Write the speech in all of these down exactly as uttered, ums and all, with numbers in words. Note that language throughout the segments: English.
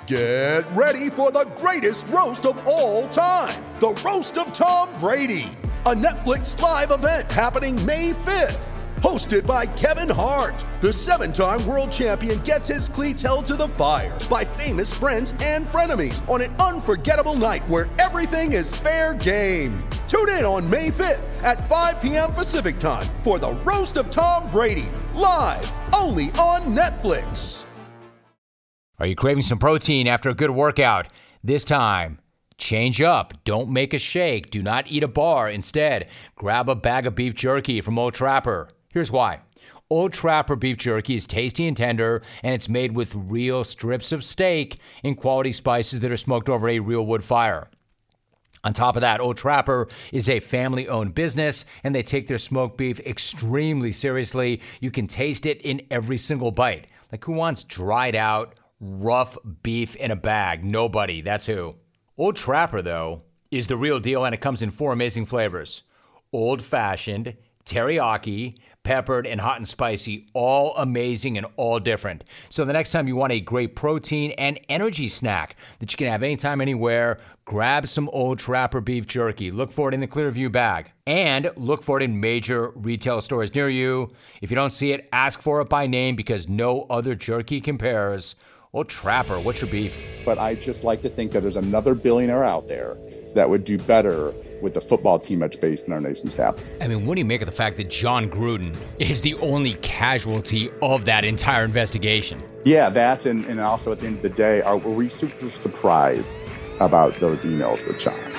Get ready for the greatest roast of all time, the Roast of Tom Brady, a Netflix live event happening May fifth. Hosted by Kevin Hart, the seven-time world champion gets his cleats held to the fire by famous friends and frenemies on an unforgettable night where everything is fair game. Tune in on May fifth at five p.m. Pacific time for the Roast of Tom Brady, live only on Netflix. Are you craving some protein after a good workout? This time, change up. Don't make a shake. Do not eat a bar. Instead, grab a bag of beef jerky from Old Trapper. Here's why. Old Trapper beef jerky is tasty and tender, and it's made with real strips of steak and quality spices that are smoked over a real wood fire. On top of that, Old Trapper is a family-owned business, and they take their smoked beef extremely seriously. You can taste it in every single bite. Like, who wants dried out, rough beef in a bag? Nobody. That's who. Old Trapper, though, is the real deal, and it comes in four amazing flavors. Old-fashioned, teriyaki, peppered, and hot and spicy, all amazing and all different. So the next time you want a great protein and energy snack that you can have anytime, anywhere, grab some Old Trapper beef jerky. Look for it in the Clearview bag. And look for it in major retail stores near you. If you don't see it, ask for it by name because no other jerky compares. Old Trapper, what's your beef? But I just like to think that there's another billionaire out there that would do better with the football team that's based in our nation's capital. I mean, what do you make of the fact that John Gruden is the only casualty of that entire investigation? Yeah, that, and, and also at the end of the day, are were we super surprised about those emails with John?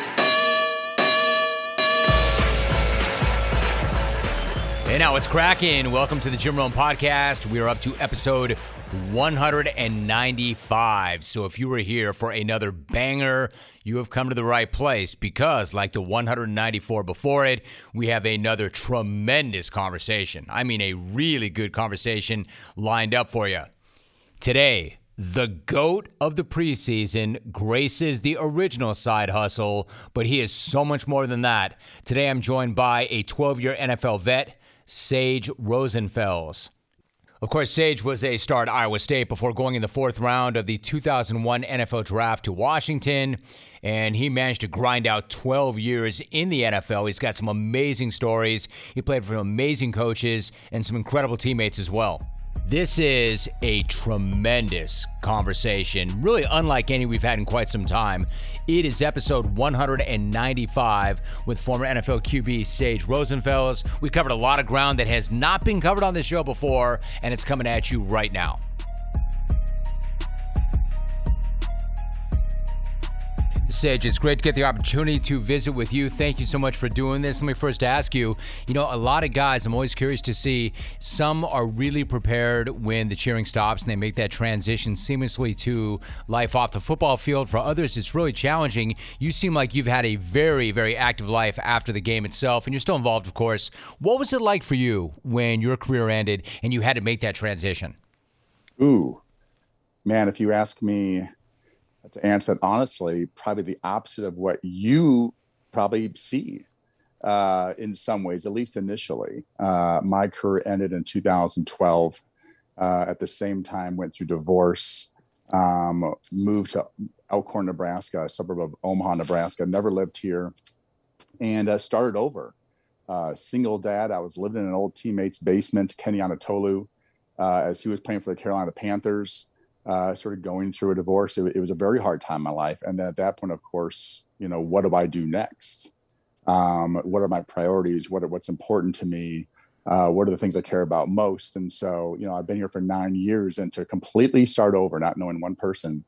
Hey, now it's cracking. Welcome to the Jim Rome Podcast. We are up to episode one ninety-five. So if you were here for another banger, you have come to the right place because, like the one ninety-four before it, we have another tremendous conversation. I mean, a really good conversation lined up for you. Today, the GOAT of the preseason graces the original Side Hustle, but he is so much more than that. Today, I'm joined by a twelve-year N F L vet, Sage Rosenfels. Of course, Sage was a star at Iowa State before going in the fourth round of the two thousand one N F L draft to Washington, and he managed to grind out twelve years in the N F L. He's got some amazing stories. He played for amazing coaches and some incredible teammates as well. This is a tremendous conversation, really unlike any we've had in quite some time. It is episode one ninety-five with former N F L Q B Sage Rosenfels. We covered a lot of ground that has not been covered on this show before, and it's coming at you right now. Sage, it's great to get the opportunity to visit with you. Thank you so much for doing this. Let me first ask you, you know, a lot of guys, I'm always curious to see, some are really prepared when the cheering stops and they make that transition seamlessly to life off the football field. For others, it's really challenging. You seem like you've had a very, very active life after the game itself, and you're still involved, of course. What was it like for you when your career ended and you had to make that transition? Ooh, man, if you ask me to answer that honestly, probably the opposite of what you probably see uh, in some ways, at least initially. Uh, my career ended in two thousand twelve. Uh, at the same time, went through divorce, um, moved to Elkhorn, Nebraska, a suburb of Omaha, Nebraska. Never lived here, and uh, started over. Uh, single dad. I was living in an old teammate's basement, Kenny Anatolu, uh, as he was playing for the Carolina Panthers. Uh, sort of going through a divorce. It, it was a very hard time in my life. And at that point, of course, you know, what do I do next? Um, what are my priorities? What are, what's important to me? Uh, what are the things I care about most? And so, you know, I've been here for nine years and to completely start over, not knowing one person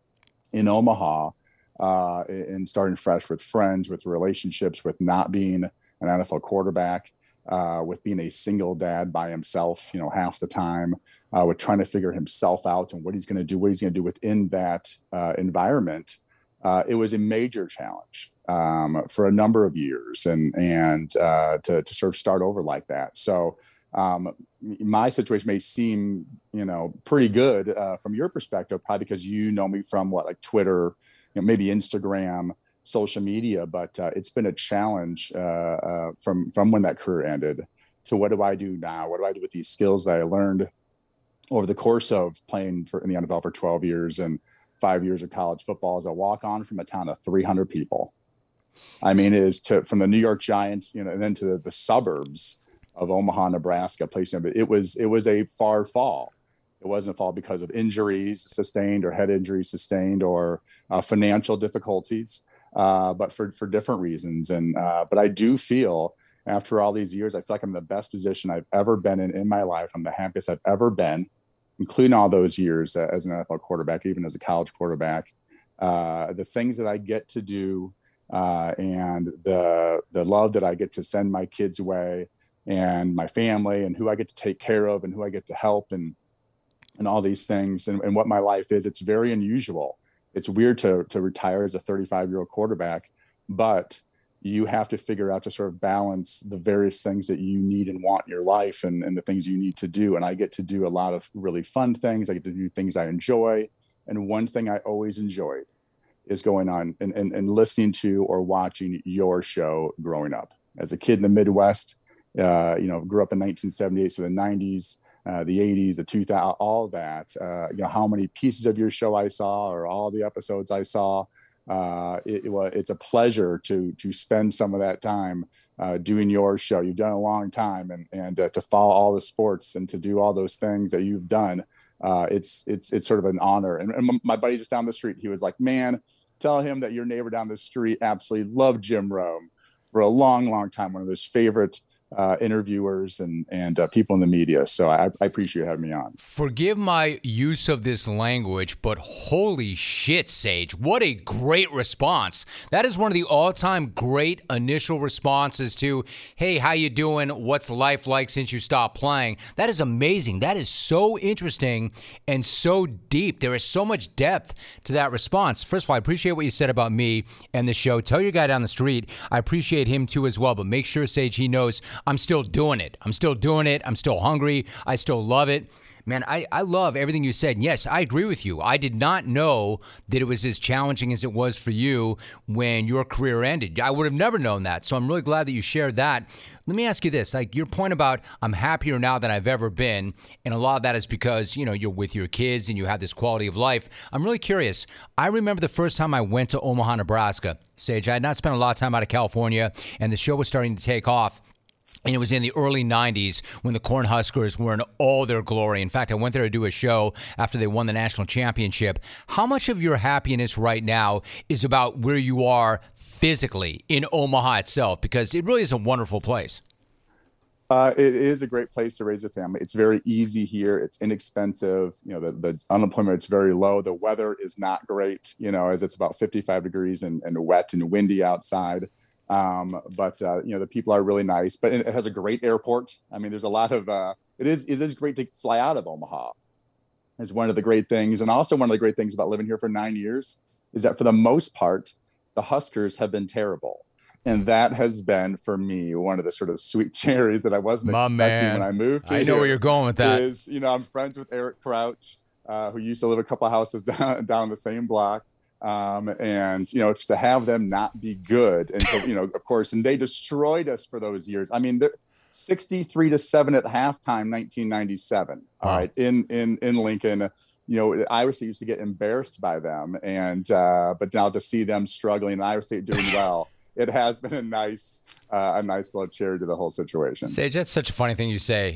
in Omaha uh, and starting fresh with friends, with relationships, with not being an N F L quarterback, uh, with being a single dad by himself, you know, half the time, uh, with trying to figure himself out and what he's going to do, what he's going to do within that uh, environment. Uh, it was a major challenge um, for a number of years and, and uh, to, to sort of start over like that. So um, my situation may seem, you know, pretty good uh, from your perspective, probably because you know me from what, like Twitter, you know, maybe Instagram, social media, but uh, it's been a challenge uh, uh, from from when that career ended to what do I do now? What do I do with these skills that I learned over the course of playing for in the N F L for twelve years and five years of college football as a walk-on from a town of three hundred people. I mean, it is to from the New York Giants, you know, and then to the, the suburbs of Omaha, Nebraska, place number. It was it was a far fall. It wasn't a fall because of injuries sustained or head injuries sustained or uh, financial difficulties, uh, but for for different reasons. And uh, but I do feel after all these years, I feel like I'm in the best position I've ever been in in my life. I'm the happiest I've ever been, including all those years uh, as an N F L quarterback, even as a college quarterback. Uh, the things that I get to do uh, and the the love that I get to send my kids away and my family and who I get to take care of and who I get to help and and all these things and, and what my life is. It's very unusual. It's weird to to retire as a thirty-five-year-old quarterback, but you have to figure out to sort of balance the various things that you need and want in your life and, and the things you need to do. And I get to do a lot of really fun things. I get to do things I enjoy. And one thing I always enjoyed is going on and, and, and listening to or watching your show growing up. As a kid in the Midwest, uh, you know, grew up in nineteen seventy-eight, so the nineties, uh, the eighties, the two thousands, all that, uh, you know, how many pieces of your show I saw or all the episodes I saw. Uh, it, it, it's a pleasure to to spend some of that time uh, doing your show. You've done a long time, and and uh, to follow all the sports and to do all those things that you've done. Uh, it's it's it's sort of an honor. And, and my buddy just down the street, he was like, "Man, tell him that your neighbor down the street absolutely loved Jim Rome for a long, long time. One of his favorite uh, interviewers and and uh, people in the media." So I, I appreciate you having me on. Forgive my use of this language, but holy shit, Sage, what a great response. That is one of the all-time great initial responses to, hey, how you doing? What's life like since you stopped playing? That is amazing. That is so interesting and so deep. There is so much depth to that response. First of all, I appreciate what you said about me and the show. Tell your guy down the street, I appreciate him too as well, but make sure, Sage, he knows I'm still doing it. I'm still doing it. I'm still hungry. I still love it. Man, I, I love everything you said. And yes, I agree with you. I did not know that it was as challenging as it was for you when your career ended. I would have never known that. So I'm really glad that you shared that. Let me ask you this, like your point about I'm happier now than I've ever been. And a lot of that is because, you know, you're with your kids and you have this quality of life. I'm really curious. I remember the first time I went to Omaha, Nebraska. Sage, I had not spent a lot of time out of California and the show was starting to take off. And it was in the early nineties when the Cornhuskers were in all their glory. In fact, I went there to do a show after they won the national championship. How much of your happiness right now is about where you are physically in Omaha itself? Because it really is a wonderful place. Uh, it is a great place to raise a family. It's very easy here. It's inexpensive. You know, the, the unemployment is very low. The weather is not great, you know, as it's about fifty-five degrees and, and wet and windy outside. Um, but, uh, you know, the people are really nice, but it has a great airport. I mean, there's a lot of, uh, it is, it is great to fly out of Omaha. It's one of the great things. And also one of the great things about living here for nine years is that for the most part, the Huskers have been terrible. And that has been, for me, one of the sort of sweet cherries that I wasn't My expecting man. when I moved to I know here where you're going with that. Is, you know, I'm friends with Eric Crouch, uh, who used to live a couple of houses down, down the same block. Um, and, you know, it's to have them not be good. And so, you know, of course, and they destroyed us for those years. I mean, they're sixty-three to seven at halftime, nineteen ninety-seven. All Wow. right. In, in, in Lincoln, you know, Iowa State used to get embarrassed by them. And, uh, but now to see them struggling and Iowa State doing well, it has been a nice, uh, a nice little cherry to the whole situation. Sage, that's such a funny thing you say.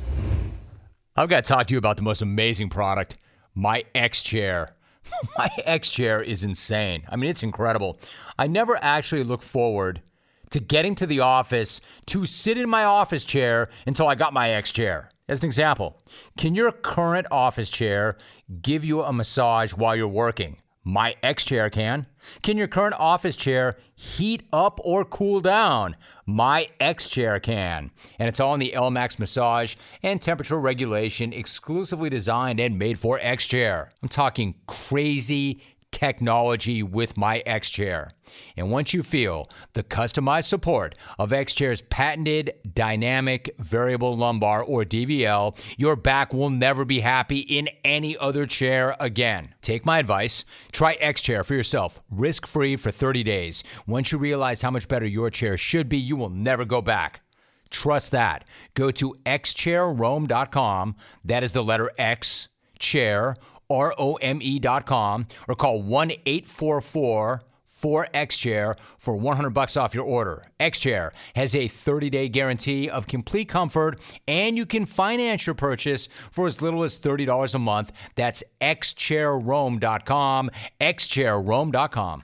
I've got to talk to you about the most amazing product, my X Chair. My X Chair is insane. I mean, it's incredible. I never actually look forward to getting to the office to sit in my office chair until I got my X Chair. As an example, can your current office chair give you a massage while you're working? My X Chair can. Can your current office chair heat up or cool down? My X Chair can. And it's all in the L Max massage and temperature regulation, exclusively designed and made for X Chair. I'm talking crazy technology with my X Chair. And once you feel the customized support of X Chair's patented dynamic variable lumbar, or D V L, your back will never be happy in any other chair again. Take my advice. Try X Chair for yourself, risk-free for thirty days. Once you realize how much better your chair should be, you will never go back. Trust that. Go to x chair rome dot com. That is the letter X, chair, R O M E dot com, or call one eight four four four X chair for one hundred bucks off your order. X-Chair has a thirty-day guarantee of complete comfort, and you can finance your purchase for as little as thirty dollars a month. That's X chair rome dot com, X chair rome dot com.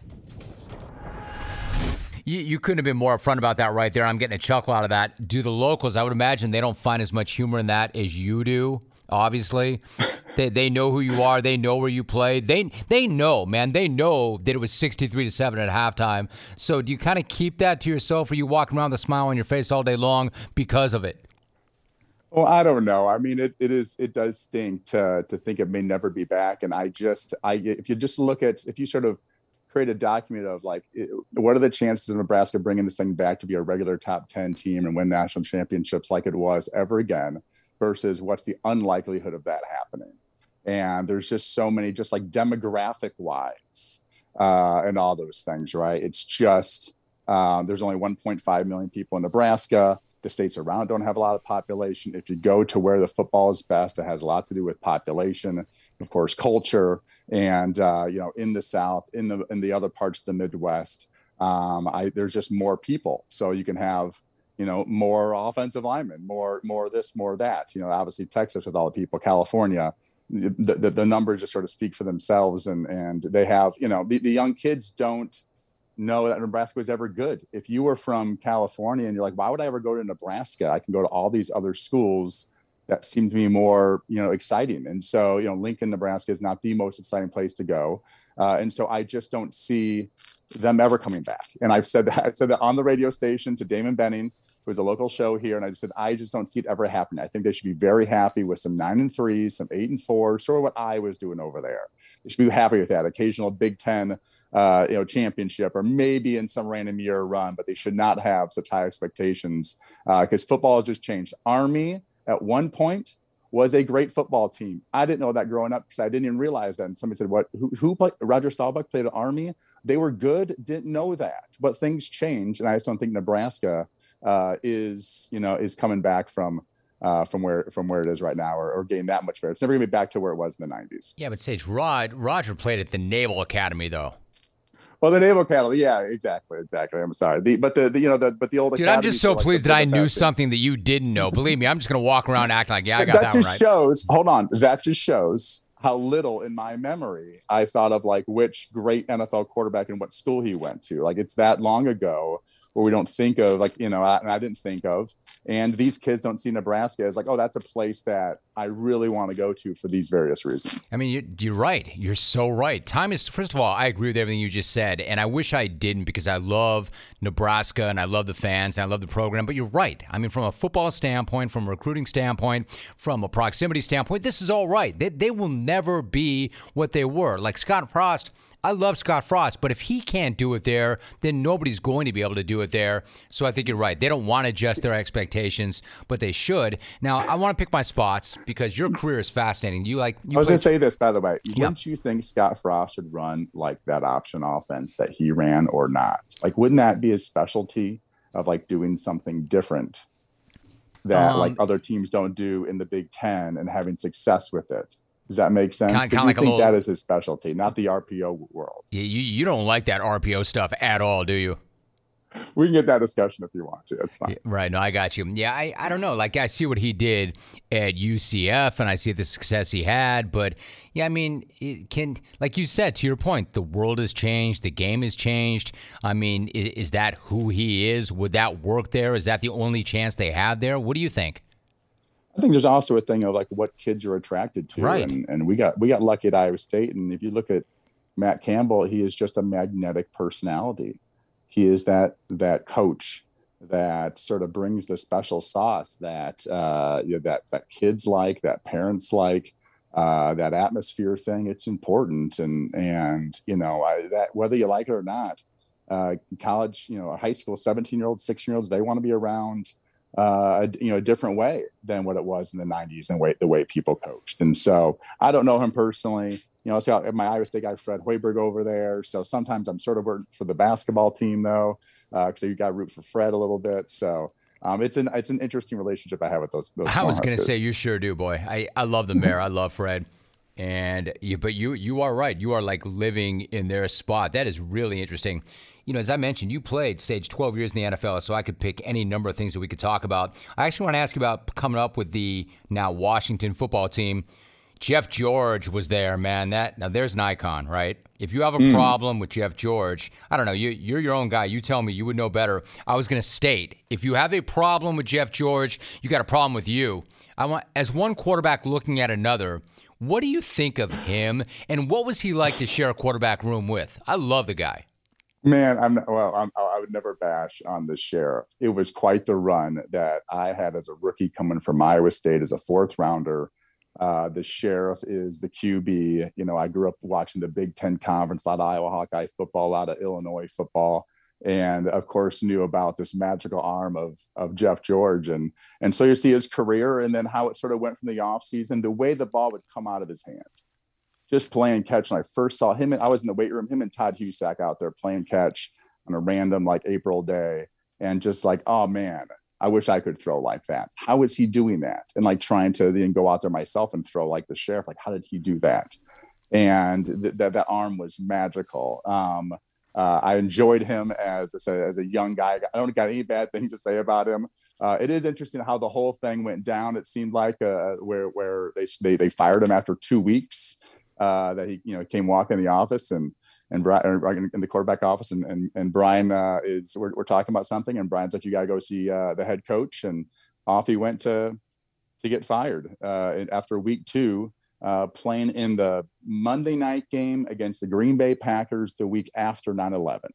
You, you couldn't have been more upfront about that right there. I'm getting a chuckle out of that. Do the locals, I would imagine they don't find as much humor in that as you do, obviously. They they know who you are. They know where you play. They they know, man. They know that it was sixty-three to seven at halftime. So do you kind of keep that to yourself, or you walk around with a smile on your face all day long because of it? Well, I don't know. I mean, it, it is it does stink to to think it may never be back. And I just I if you just look at if you sort of create a document of like it, what are the chances of Nebraska bringing this thing back to be a regular top ten team and win national championships like it was ever again, versus what's the unlikelihood of that happening. And there's just so many, just like demographic wise uh, and all those things, right? It's just, um, there's only one point five million people in Nebraska. The states around don't have a lot of population. If you go to where the football is best, it has a lot to do with population, of course, culture. And, uh, you know, in the South, in the, in the other parts of the Midwest, um, I, there's just more people. So you can have, you know, more offensive linemen, more, more this, more that, you know, obviously Texas with all the people, California, the, the, the numbers just sort of speak for themselves. And, and they have, you know, the, the young kids don't know that Nebraska was ever good. If you were from California and you're like, why would I ever go to Nebraska? I can go to all these other schools that seem to be more, you know, exciting. And so, you know, Lincoln, Nebraska is not the most exciting place to go. Uh, and so I just don't see them ever coming back. And I've said that, I've said that on the radio station to Damon Benning, who is a local show here. And I just said, I just don't see it ever happening. I think they should be very happy with some nine and threes, some eight and four, sort of what I was doing over there. They should be happy with that occasional Big Ten, uh, you know, championship, or maybe in some random year run, but they should not have such high expectations because uh, football has just changed. Army at one point was a great football team. I didn't know that growing up because I didn't even realize that. And somebody said, what, who, who played? Roger Staubach played at Army. They were good. Didn't know that, but things change. And I just don't think Nebraska uh, is, you know, is coming back from, uh, from where, from where it is right now, or, or getting that much better. It's never gonna be back to where it was in the nineties. Yeah, but Sage, Rod, Roger played at the Naval Academy though. Well, the Naval Academy, yeah, exactly, exactly. I'm sorry, the, but the, the you know the but the old dude, I'm just so pleased like that I knew something that you didn't know. Believe me, I'm just gonna walk around acting like yeah, I got that. That just right. shows. Hold on, that just shows how little in my memory I thought of like which great N F L quarterback and what school he went to. Like it's that long ago where we don't think of like, you know, I, and I didn't think of, and these kids don't see Nebraska as like, oh, that's a place that I really want to go to for these various reasons. I mean, you're, you're right. You're so right. Time is, first of all, I agree with everything you just said, and I wish I didn't because I love Nebraska and I love the fans and I love the program, but you're right. I mean, from a football standpoint, from a recruiting standpoint, from a proximity standpoint, this is all right. They, they will never be what they were. Like Scott Frost, I love Scott Frost, but if he can't do it there, then nobody's going to be able to do it there. So I think you're right. They don't want to adjust their expectations, but they should. Now, I want to pick my spots because your career is fascinating. You like. You I was played... going to say this, by the way. Yep. Wouldn't you think Scott Frost should run like that option offense that he ran or not? Like, wouldn't that be his specialty of like doing something different that um, like other teams don't do in the Big Ten and having success with it? Does that make sense? Kind of, kind you like think a little, that is his specialty, not the R P O world. You, you don't like that R P O stuff at all, do you? We can get that discussion if you want to. It's fine. Right. No, I got you. Yeah, I, I don't know. Like, I see what he did at U C F, and I see the success he had. But, yeah, I mean, it can, like you said, to your point, the world has changed. The game has changed. I mean, is, is that who he is? Would that work there? Is that the only chance they have there? What do you think? I think there's also a thing of like what kids are attracted to. Right. And, and we got we got lucky at Iowa State. And if you look at Matt Campbell, he is just a magnetic personality. He is that that coach that sort of brings the special sauce that uh, you know, that that kids like, that parents like, uh, that atmosphere thing. It's important. And and you know I, that whether you like it or not, uh, college, you know, high school, seventeen year olds, sixteen year olds, they want to be around uh, a, you know, a different way than what it was in the nineties and way, the way people coached. And so I don't know him personally, you know, so my Iowa State guy, Fred Hoiberg over there. So sometimes I'm sort of rooting for the basketball team though. Uh, so you got to root for Fred a little bit. So um, it's an, it's an interesting relationship I have with those. those I was going to say, you sure do, boy. I, I love the mayor. I love Fred. And you, but you, you are right. You are like living in their spot. That is really interesting. You know, as I mentioned, you played Sage twelve years in the N F L, so I could pick any number of things that we could talk about. I actually want to ask you about coming up with the now Washington football team. Jeff George was there, man. That now there's an icon, right? If you have a mm. problem with Jeff George, I don't know. You, you're your own guy. You tell me. You would know better. I was going to state, if you have a problem with Jeff George, you got a problem with you. I want, as one quarterback looking at another, what do you think of him, and what was he like to share a quarterback room with? I love the guy. Man, I'm well. I'm, I would never bash on the sheriff. It was quite the run that I had as a rookie coming from Iowa State as a fourth rounder. Uh, the sheriff is the Q B. You know, I grew up watching the Big Ten Conference, a lot of Iowa Hawkeye football, a lot of Illinois football, and of course knew about this magical arm of of Jeff George. And and so you see his career, and then how it sort of went from the offseason, the way the ball would come out of his hand. Just playing catch. When I first saw him, I was in the weight room, him and Todd Husak out there playing catch on a random like April day, and just like, oh man, I wish I could throw like that. How is he doing that? And like trying to then go out there myself and throw like the sheriff. Like, how did he do that? And th- that that arm was magical. Um, uh, I enjoyed him as I said, as a young guy. I don't got any bad things to say about him. Uh, it is interesting how the whole thing went down. It seemed like uh, where where they, they they fired him after two weeks. Uh, that he, you know, came walking in the office and and Brian in the quarterback office, and and, and Brian uh, is we're, we're talking about something, and Brian's like, you got to go see uh, the head coach, and off he went to to get fired uh, after week two, uh, playing in the Monday night game against the Green Bay Packers the week after nine eleven.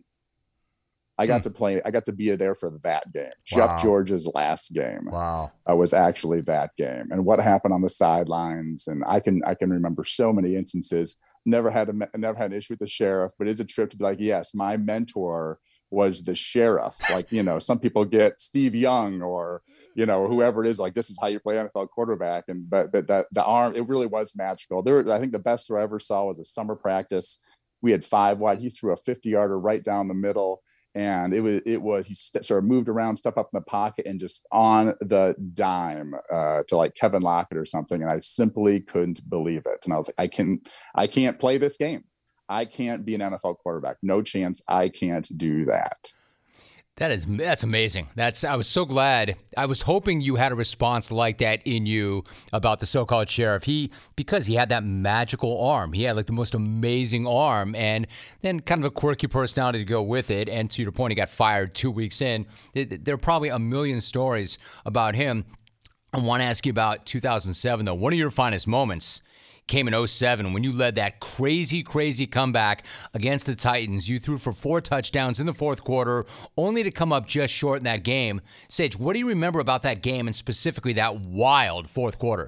I got hmm. to play. I got to be there for that game. Wow. Jeff George's last game. Wow, uh, was actually that game, and what happened on the sidelines. And I can I can remember so many instances. Never had a never had an issue with the sheriff, but it's a trip to be like, yes, my mentor was the sheriff. Like, you know, some people get Steve Young or you know whoever it is. Like, this is how you play N F L quarterback. And but but that the arm, it really was magical. There, I think the best throw I ever saw was a summer practice. We had five wide. He threw a fifty yarder right down the middle. And it was, it was, he st- sort of moved around, stepped up in the pocket, and just on the dime uh, to like Kevin Lockett or something. And I simply couldn't believe it. And I was like, I can, I can't play this game. I can't be an N F L quarterback. No chance. I can't do that. That is, that's amazing. That's, I was so glad. I was hoping you had a response like that in you about the so-called sheriff. He, because he had that magical arm. He had like the most amazing arm, and then kind of a quirky personality to go with it. And to your point, he got fired two weeks in. There are probably a million stories about him. I want to ask you about two thousand seven, though. One of your finest moments came in oh seven when you led that crazy, crazy comeback against the Titans. You threw for four touchdowns in the fourth quarter, only to come up just short in that game. Sage, what do you remember about that game, and specifically that wild fourth quarter?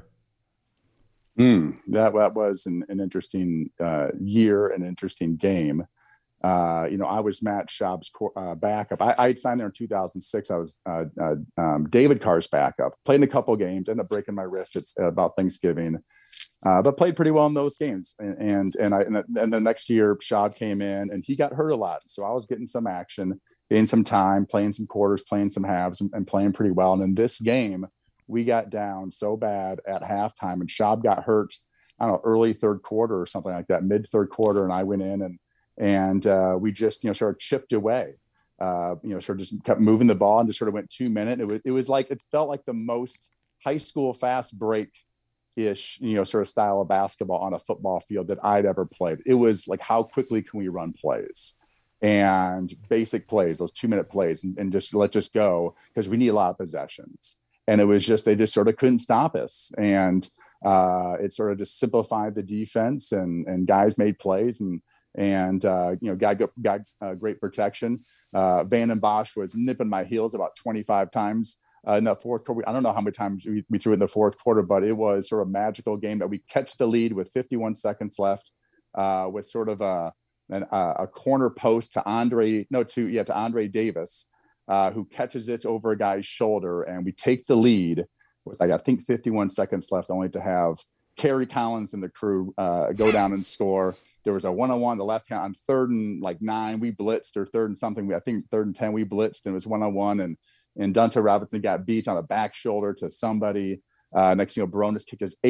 Mm, that, that was an, an interesting uh, year, an interesting game. Uh, you know, I was Matt Schaub's uh, backup. I, I had signed there in two thousand six. I was uh, uh, um, David Carr's backup. Played in a couple games, ended up breaking my wrist. It's uh, about Thanksgiving. Uh, but played pretty well in those games, and and and, I, and and the next year Schaub came in, and he got hurt a lot, so I was getting some action, getting some time, playing some quarters, playing some halves, and, and playing pretty well. And in this game, we got down so bad at halftime, and Schaub got hurt. I don't know, early third quarter or something like that, mid third quarter, and I went in and and uh, we just you know sort of chipped away, uh, you know, sort of just kept moving the ball and just sort of went two minute. It was it was like it felt like the most high school fast break ish, you know, sort of style of basketball on a football field that I'd ever played. It was like, how quickly can we run plays and basic plays, those two minute plays, and, and just let just go, because we need a lot of possessions. And it was just, they just sort of couldn't stop us. And uh, it sort of just simplified the defense, and, and guys made plays, and, and uh, you know, got, got uh, great protection. Uh, Van and Bosch was nipping my heels about twenty-five times. Uh, in the fourth quarter, I don't know how many times we, we threw it in the fourth quarter, but it was sort of a magical game that we catch the lead with fifty-one seconds left, uh, with sort of a, an, a corner post to Andre, no, to yeah, to Andre Davis, uh, who catches it over a guy's shoulder, and we take the lead with, like, I think fifty-one seconds left, only to have Kerry Collins and the crew uh, go down and score. There was a one-on-one, the left hand on third and like nine, we blitzed, or third and something. I think third and ten, we blitzed, and it was one-on-one, and and Dante Robinson got beat on a back shoulder to somebody. Uh, next, you know, Baronis kicked his eighth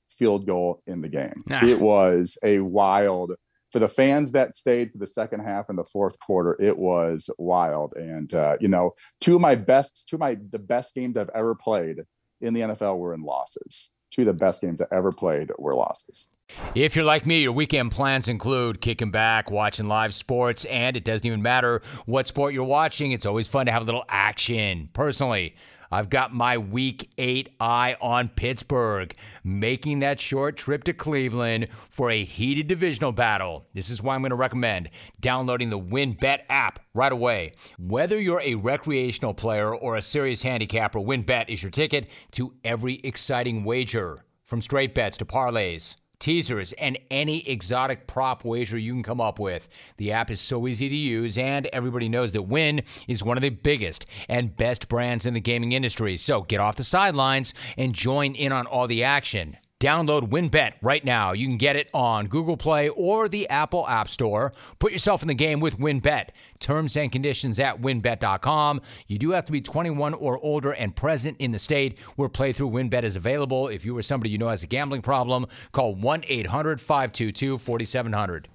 field goal in the game. Nah. It was a wild, for the fans that stayed for the second half and the fourth quarter, it was wild. And, uh, you know, two of my best, two of my, the best games I've ever played in the N F L were in losses. Two of the best games I ever played were losses. If you're like me, your weekend plans include kicking back, watching live sports, and it doesn't even matter what sport you're watching. It's always fun to have a little action. Personally, I've got my week eight eye on Pittsburgh, making that short trip to Cleveland for a heated divisional battle. This is why I'm going to recommend downloading the WynnBET app right away. Whether you're a recreational player or a serious handicapper, WynnBET is your ticket to every exciting wager, from straight bets to parlays, teasers, and any exotic prop wager you can come up with. The app is so easy to use, and everybody knows that Wynn is one of the biggest and best brands in the gaming industry. So get off the sidelines and join in on all the action. Download WynnBET right now. You can get it on Google Play or the Apple App Store. Put yourself in the game with WynnBET. Terms and conditions at wynn bet dot com. You do have to be twenty-one or older and present in the state where playthrough WynnBET is available. If you or somebody you know has a gambling problem, call one eight hundred five two two four seven zero zero.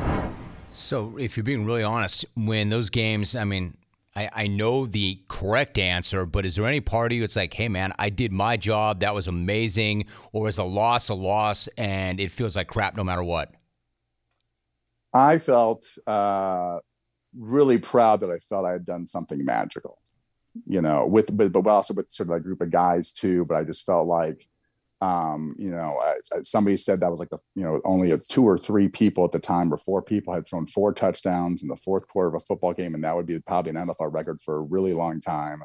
So if you're being really honest, when those games, I mean, I, I know the correct answer, but is there any part of you that's like, hey, man, I did my job. That was amazing. Or is a loss a loss and it feels like crap no matter what? I felt uh, really proud that I felt I had done something magical, you know, with, but, but also with sort of a group of guys too. But I just felt like, um, you know, I, somebody said that was like the, you know, only a two or three people at the time, or four people had thrown four touchdowns in the fourth quarter of a football game. And that would be probably an N F L record for a really long time.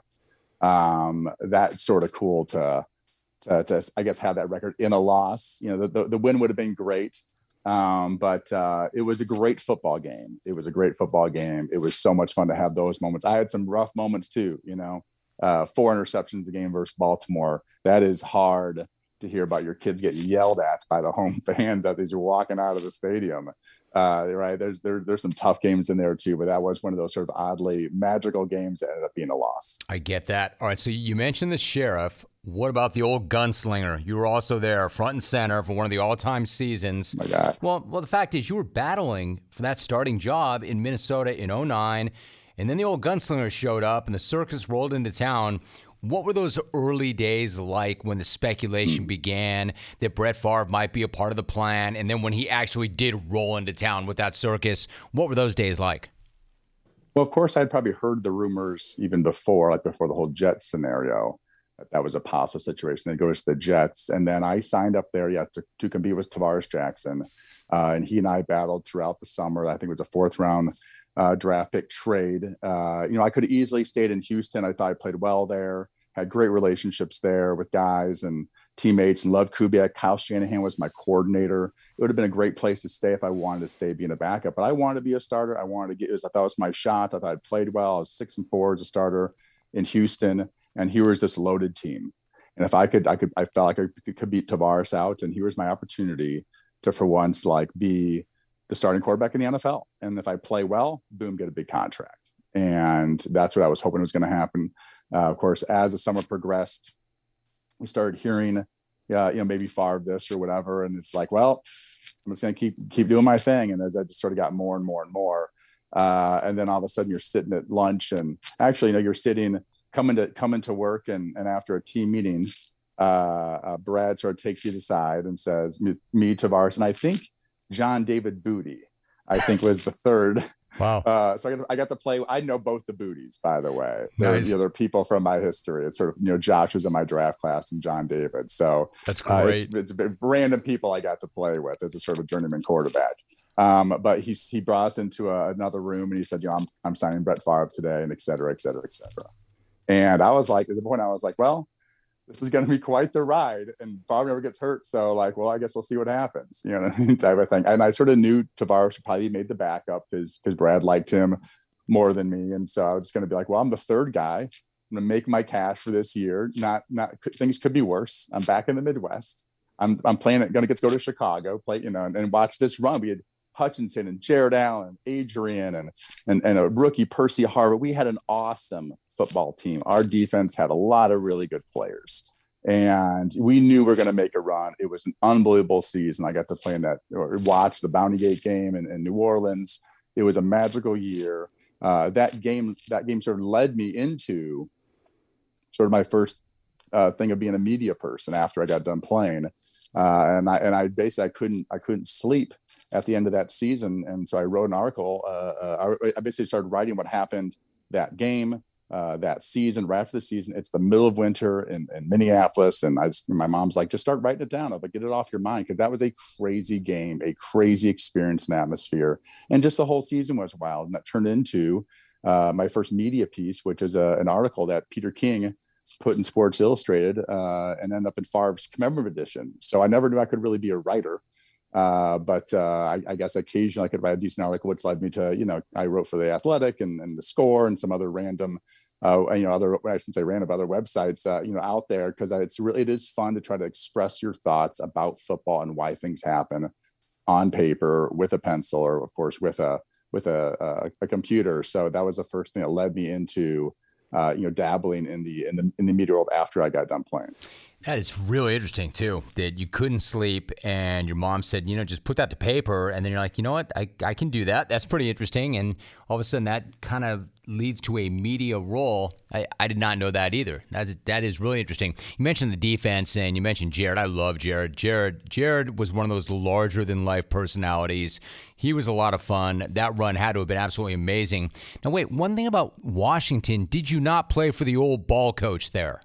Um, that's sort of cool to, to, to, I guess, have that record in a loss. You know, the, the, the win would have been great. Um, but uh, it was a great football game. It was a great football game. It was so much fun to have those moments. I had some rough moments too, you know, uh, four interceptions a game versus Baltimore. That is hard to hear about your kids getting yelled at by the home fans as you're walking out of the stadium. Uh, right. There's, there, there's some tough games in there too, but that was one of those sort of oddly magical games that ended up being a loss. I get that. All right. So you mentioned the sheriff. What about the old gunslinger? You were also there front and center for one of the all-time seasons. Oh my God. Well, well, the fact is you were battling for that starting job in Minnesota in oh nine, and then the old gunslinger showed up and the circus rolled into town. What were those early days like when the speculation began that Brett Favre might be a part of the plan? And then when he actually did roll into town with that circus, what were those days like? Well, of course, I'd probably heard the rumors even before, like before the whole Jets scenario, that that was a possible situation. They go to the Jets. And then I signed up there, yeah, to, to compete with Tavares Jackson. Uh, and he and I battled throughout the summer. I think it was a fourth round uh, draft pick trade. Uh, you know, I could have easily stayed in Houston. I thought I played well there. Had great relationships there with guys and teammates, and loved Kubiak. Kyle Shanahan was my coordinator. It would have been a great place to stay if I wanted to stay being a backup, but I wanted to be a starter. I wanted to get, it was, I thought it was my shot. I thought I played well. I was six and four as a starter in Houston, and here was this loaded team. And if I could, I could, I felt like I could, could beat Tavares out, and here was my opportunity to, for once, like be the starting quarterback in the N F L. And if I play well, boom, get a big contract. And that's what I was hoping was going to happen. Uh, of course, as the summer progressed, we started hearing, uh, you know, maybe Favre this or whatever. And it's like, well, I'm just going to keep, keep doing my thing. And as I just sort of got more and more and more, uh, and then all of a sudden you're sitting at lunch, and actually, you know, you're sitting, coming to, coming to work. And, and after a team meeting, uh, uh, Brad sort of takes you aside and says, me, me, Tavares, and I think John David Booty, I think was the third. Wow. Uh, so I got, I got to play. I know both the Booties, by the way. They're, Nice. you know, they're people from my history. It's sort of, you know, Josh was in my draft class and John David. So That's uh, great. it's, it's random people I got to play with as a sort of journeyman quarterback. Um, but he, he brought us into a, another room, and he said, you know, I'm, I'm signing Brett Favre today, and et cetera, et cetera, et cetera. And I was like, at the point I was like, well, this is going to be quite the ride, and Favre never gets hurt. So like, well, I guess we'll see what happens, you know, type of thing. And I sort of knew Tavares probably made the backup because, because Brad liked him more than me. And so I was going to be like, well, I'm the third guy. I'm going to make my cash for this year. Not, not things could be worse. I'm back in the Midwest. I'm, I'm playing it, going to get to go to Chicago, play, you know, and, and watch this run. We had Hutchinson and Jared Allen, Adrian, and, and, and a rookie, Percy Harvard. We had an awesome football team. Our defense had a lot of really good players. And we knew we were going to make a run. It was an unbelievable season. I got to play in that, or watch the Bounty Gate game in, in New Orleans. It was a magical year. Uh, that game, that game sort of led me into sort of my first uh, thing of being a media person after I got done playing. Uh, and I, and I basically, I couldn't, I couldn't sleep at the end of that season. And so I wrote an article. Uh, uh, I, I basically started writing what happened that game, uh, that season, right after the season. It's the middle of winter in, in Minneapolis. And I just, my mom's like, just start writing it down. I'm like, get it off your mind. Cause that was a crazy game, a crazy experience and atmosphere. And just the whole season was wild. And that turned into uh, my first media piece, which is a, an article that Peter King put in Sports Illustrated uh, and ended up in Favre's commemorative edition. So I never knew I could really be a writer. Uh, but uh, I, I guess occasionally I could write a decent article, which led me to, you know, I wrote for The Athletic and, and The Score and some other random, uh, you know, other, I shouldn't say random, other websites, uh, you know, out there. Cause it's really, it is fun to try to express your thoughts about football and why things happen on paper with a pencil, or of course with a, with a, a, a computer. So that was the first thing that led me into, uh, you know, dabbling in the, in the, in the media world after I got done playing. That is really interesting, too, that you couldn't sleep and your mom said, you know, just put that to paper. And then you're like, you know what, I, I can do that. That's pretty interesting. And all of a sudden that kind of leads to a media role. I, I did not know that either. That is, that is really interesting. You mentioned the defense and you mentioned Jared. I love Jared. Jared, Jared was one of those larger than life personalities. He was a lot of fun. That run had to have been absolutely amazing. Now, wait, one thing about Washington, did you not play for the old ball coach there?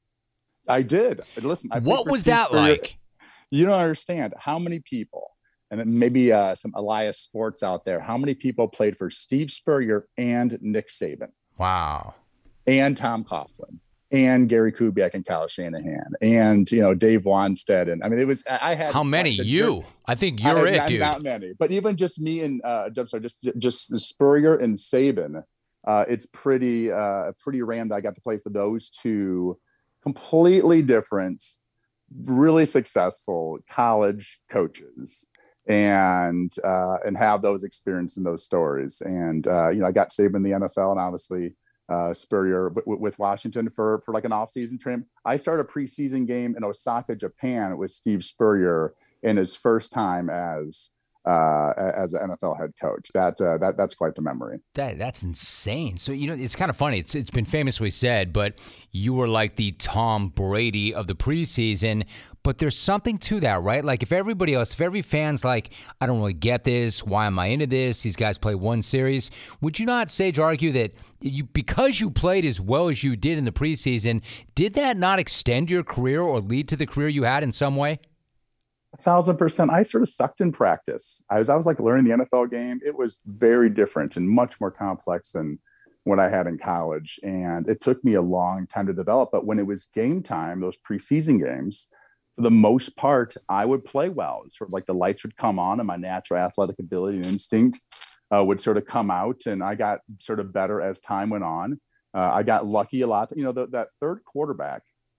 I did. Listen, I what was that Spurrier. like? You don't understand how many people, and maybe uh, some Elias Sports out there, how many people played for Steve Spurrier and Nick Saban. Wow. And Tom Coughlin and Gary Kubiak and Kyle Shanahan and, you know, Dave Wanstead. And I mean, it was, I had how many you, jerk, I think you're I, it, not, dude. Not many, but even just me and uh, I'm sorry, just, just Spurrier and Saban. Uh, it's pretty, uh, pretty random that I got to play for those two completely different, really successful college coaches, and uh, and have those experience in those stories. And uh, you know, I got Saban in the N F L, and obviously uh, Spurrier w- with Washington for for like an off-season trip. I started a preseason game in Osaka, Japan, with Steve Spurrier in his first time as uh, as an N F L head coach. That uh, that that's quite the memory. That that's insane. So, you know, it's kind of funny. It's it's been famously said, but you were like the Tom Brady of the preseason. But there's something to that, right? Like if everybody else, if every fan's like, I don't really get this. Why am I into this? These guys play one series. Would you not, Sage, argue that you because you played as well as you did in the preseason, did that not extend your career or lead to the career you had in some way? A thousand percent. I sort of sucked in practice. I was, I was like learning the N F L game. It was very different and much more complex than what I had in college. And it took me a long time to develop. But when it was game time, those preseason games, for the most part, I would play well. Sort of like the lights would come on and my natural athletic ability and instinct uh, would sort of come out. And I got sort of better as time went on. Uh, I got lucky a lot. You know, the, that third quarterback,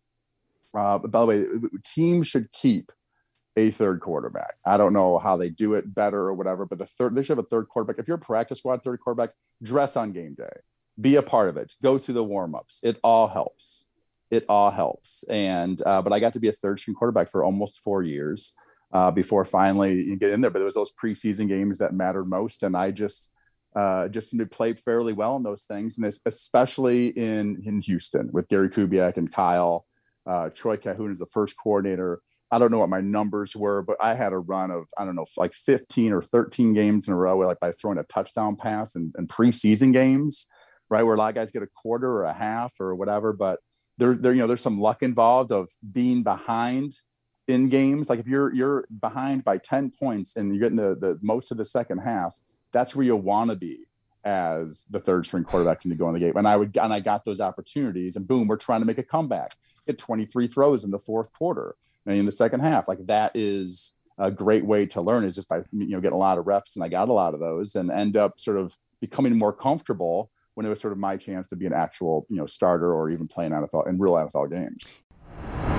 uh, by the way, teams should keep a third quarterback. I don't know how they do it better or whatever, but the third, they should have a third quarterback. If you're a practice squad third quarterback, dress on game day, be a part of it, go through the warmups. It all helps. It all helps. And, uh, but I got to be a third string quarterback for almost four years uh, before finally you get in there. But it was those preseason games that mattered most. And I just, uh, just seemed to play fairly well in those things. And this, especially in, in Houston with Gary Kubiak and Kyle, uh, Troy Calhoun is the first coordinator. I don't know what my numbers were, but I had a run of, I don't know, like fifteen or thirteen games in a row, like by throwing a touchdown pass and, and preseason games, right? Where a lot of guys get a quarter or a half or whatever, but there, there, you know, there's some luck involved of being behind in games. Like if you're, you're behind by ten points and you're getting the, the most of the second half, that's where you want to be as the third string quarterback when you go in the game. And I would, and I got those opportunities and boom, we're trying to make a comeback. Get twenty-three throws in the fourth quarter and in the second half. Like that is a great way to learn, is just by, you know, getting a lot of reps. And I got a lot of those and end up sort of becoming more comfortable when it was sort of my chance to be an actual, you know, starter or even playing N F L in real N F L games.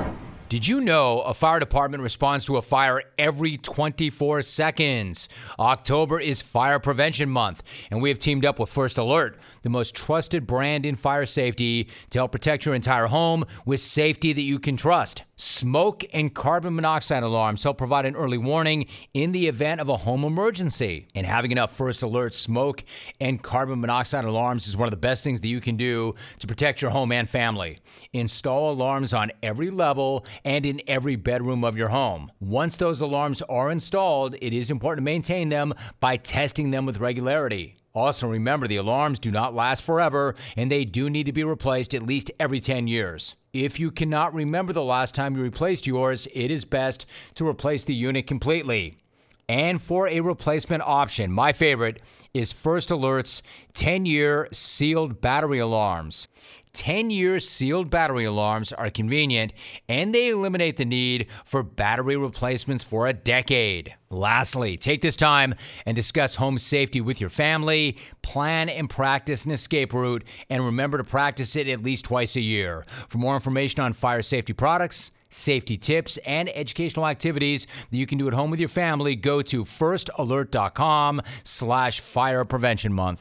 Did you know a fire department responds to a fire every twenty-four seconds? October is Fire Prevention Month, and we have teamed up with First Alert, the most trusted brand in fire safety, to help protect your entire home with safety that you can trust. Smoke and carbon monoxide alarms help provide an early warning in the event of a home emergency. And having enough First Alert smoke and carbon monoxide alarms is one of the best things that you can do to protect your home and family. Install alarms on every level and in every bedroom of your home. Once those alarms are installed, it is important to maintain them by testing them with regularity. Also, remember, the alarms do not last forever, and they do need to be replaced at least every ten years. If you cannot remember the last time you replaced yours, it is best to replace the unit completely. And for a replacement option, my favorite is First Alert's ten-year sealed battery alarms. ten-year sealed battery alarms are convenient, and they eliminate the need for battery replacements for a decade. Lastly, take this time and discuss home safety with your family. Plan and practice an escape route, and remember to practice it at least twice a year. For more information on fire safety products, safety tips, and educational activities that you can do at home with your family, go to firstalert.com slash fire prevention month.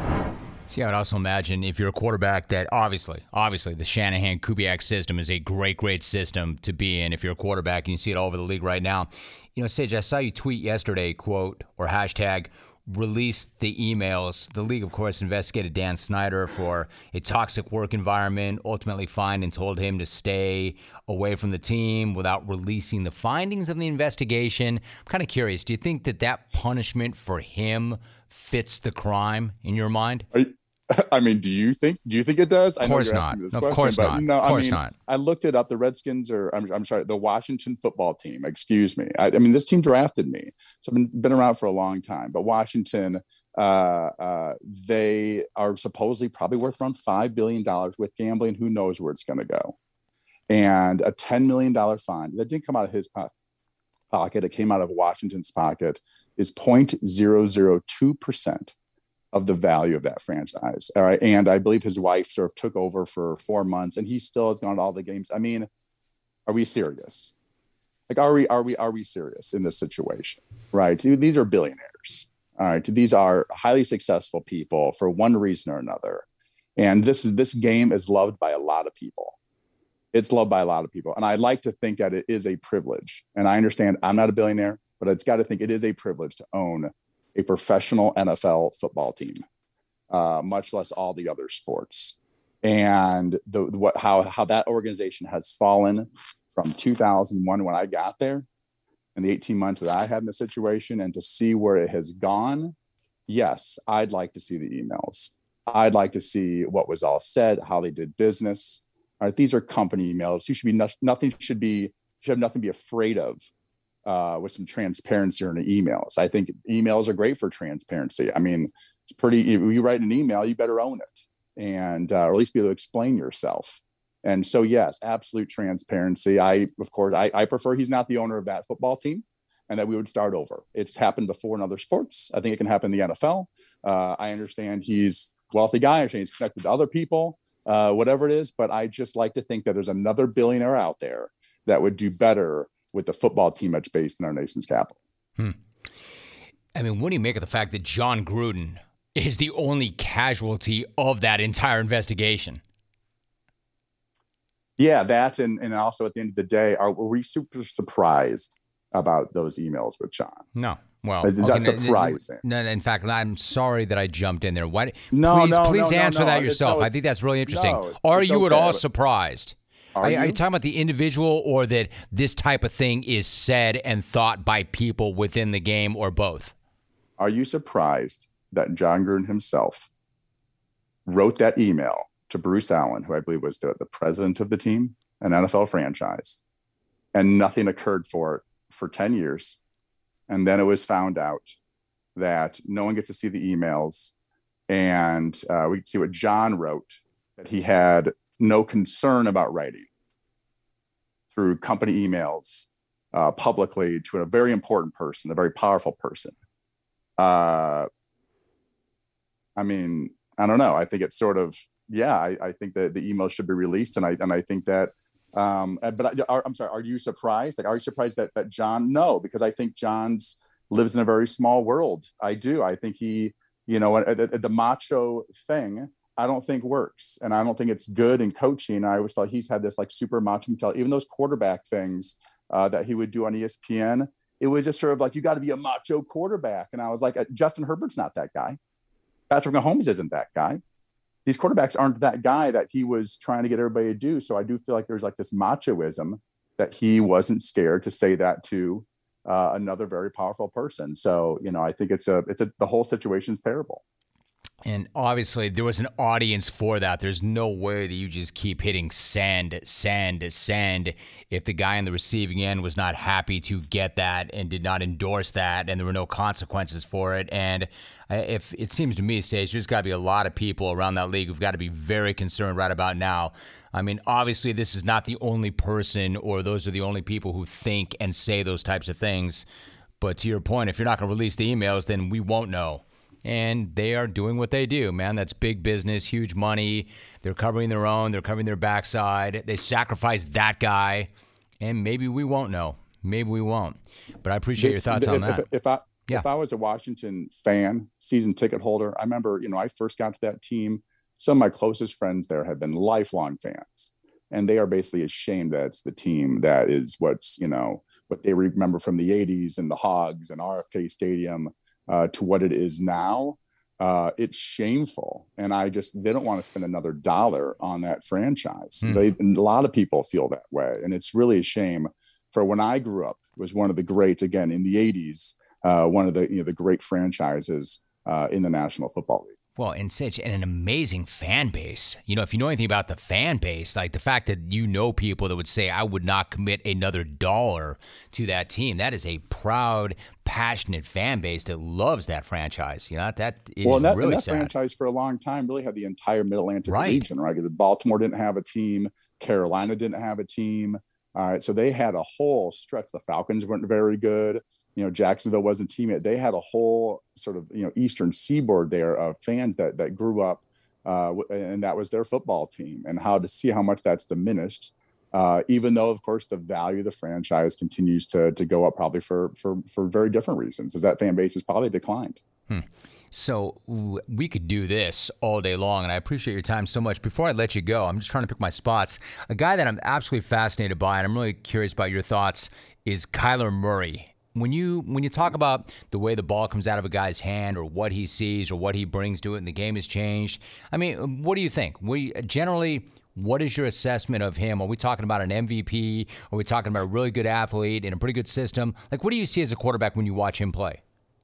See, I would also imagine if you're a quarterback that obviously, obviously the Shanahan-Kubiak system is a great, great system to be in. If you're a quarterback and you see it all over the league right now. You know, Sage, I saw you tweet yesterday, quote, or hashtag, release the emails. The league, of course, investigated Dan Snyder for a toxic work environment, ultimately fined and told him to stay away from the team without releasing the findings of the investigation. I'm kind of curious, do you think that that punishment for him fits the crime in your mind? Are you, I mean, do you think? Do you think it does? Of course not. Of course not. No, of course I mean, not. I looked it up. The Redskins are. I'm, I'm sorry. The Washington football team. Excuse me. I, I mean, this team drafted me, so I've been, been around for a long time. But Washington, uh, uh, they are supposedly probably worth around five billion dollars with gambling. Who knows where it's going to go? And a ten million dollar fine that didn't come out of his pocket. It came out of Washington's pocket. Is zero point zero zero two percent. Of the value of that franchise. All right. And I believe his wife sort of took over for four months and he still has gone to all the games. I mean, are we serious? Like, are we, are we, are we serious in this situation? Right. These are billionaires. All right. These are highly successful people for one reason or another. And this is, this game is loved by a lot of people. It's loved by a lot of people. And I'd like to think that it is a privilege. And I understand I'm not a billionaire, but it's got to think it is a privilege to own a professional N F L football team, uh, much less all the other sports. And the, the what how how that organization has fallen from two thousand one when I got there, and the eighteen months that I had in the situation, and to see where it has gone. Yes, I'd like to see the emails. I'd like to see what was all said, how they did business. All right, these are company emails. You should be no, nothing should be you should have nothing to be afraid of. Uh, with some transparency in the emails. I think emails are great for transparency. I mean, it's pretty, if you write an email, you better own it and, uh, or at least be able to explain yourself. And so, yes, absolute transparency. I, of course, I, I prefer he's not the owner of that football team and that we would start over. It's happened before in other sports. I think it can happen in the N F L. Uh, I understand he's a wealthy guy. I understand he's connected to other people, uh, whatever it is. But I just like to think that there's another billionaire out there that would do better with the football team that's based in our nation's capital. Hmm. I mean, what do you make of the fact that John Gruden is the only casualty of that entire investigation? Yeah, that and, and also at the end of the day, are were we super surprised about those emails with John? No. Well, is okay, that surprising? No, no, in fact, I'm sorry that I jumped in there. Why? No, please, no, please no, answer no, no. that yourself. No, I think that's really interesting. No, are you okay, at all but... surprised? Are, are, you? are you talking about the individual or that this type of thing is said and thought by people within the game or both? Are you surprised that John Gruden himself wrote that email to Bruce Allen, who I believe was the, the president of the team, an N F L franchise, and nothing occurred for it for ten years? And then it was found out that no one gets to see the emails. And uh, we can see what John wrote, that he had no concern about writing through company emails uh, publicly to a very important person, a very powerful person. Uh, I mean, I don't know. I think it's sort of, yeah, I, I think that the emails should be released. And I, and I think that Um, but I, I'm sorry, are you surprised? Like, are you surprised that, that John? No, because I think John's lives in a very small world. I do. I think he, you know, the macho thing, I don't think works. And I don't think it's good in coaching. I always thought he's had this like super macho mentality. Even those quarterback things uh, that he would do on E S P N, it was just sort of like, you got to be a macho quarterback. And I was like, Justin Herbert's not that guy. Patrick Mahomes isn't that guy. These quarterbacks aren't that guy that he was trying to get everybody to do. So I do feel like there's like this machoism that he wasn't scared to say that to uh, another very powerful person. So, you know, I think it's a, it's a, the whole situation's terrible. And obviously there was an audience for that. There's no way that you just keep hitting send, send, send if the guy on the receiving end was not happy to get that and did not endorse that, and there were no consequences for it. And if it seems to me, Sage, there's got to be a lot of people around that league who've got to be very concerned right about now. I mean, obviously this is not the only person, or those are the only people who think and say those types of things. But to your point, if you're not going to release the emails, then we won't know. And they are doing what they do, man. That's big business, huge money. They're covering their own. They're covering their backside. They sacrificed that guy, and maybe we won't know. Maybe we won't. But I appreciate This, your thoughts if, on that. If, if I yeah. if I was a Washington fan, season ticket holder, I remember, you know, I first got to that team. Some of my closest friends there have been lifelong fans, and they are basically ashamed that it's the team that is what's, you know, what they remember from the eighties and the Hogs and R F K Stadium. Uh, to what it is now, uh, it's shameful. And I just, they don't want to spend another dollar on that franchise. Mm. They, and a lot of people feel that way. And it's really a shame. For when I grew up, it was one of the great, again, in the eighties, uh, one of the, you know, the great franchises uh, in the National Football League. Well, and such and an amazing fan base. You know, if you know anything about the fan base, like the fact that you know people that would say, I would not commit another dollar to that team. That is a proud, passionate fan base that loves that franchise. You know, that is well, and that, really and that sad. franchise for a long time really had the entire Mid-Atlantic right. region, right? Baltimore didn't have a team. Carolina didn't have a team. All right. So they had a whole stretch. The Falcons weren't very good. You know, Jacksonville wasn't team yet. They had a whole sort of, you know, Eastern Seaboard there of fans that that grew up, uh, and that was their football team. And how to see how much that's diminished, uh, even though, of course, the value of the franchise continues to to go up, probably for for for very different reasons, as that fan base has probably declined. Hmm. So we could do this all day long, and I appreciate your time so much. Before I let you go, I'm just trying to pick my spots. A guy that I'm absolutely fascinated by, and I'm really curious about your thoughts, is Kyler Murray. When you when you talk about the way the ball comes out of a guy's hand, or what he sees, or what he brings to it, and the game has changed, I mean, what do you think? We generally, what is your assessment of him? Are we talking about an M V P? Are we talking about a really good athlete in a pretty good system? Like, what do you see as a quarterback when you watch him play?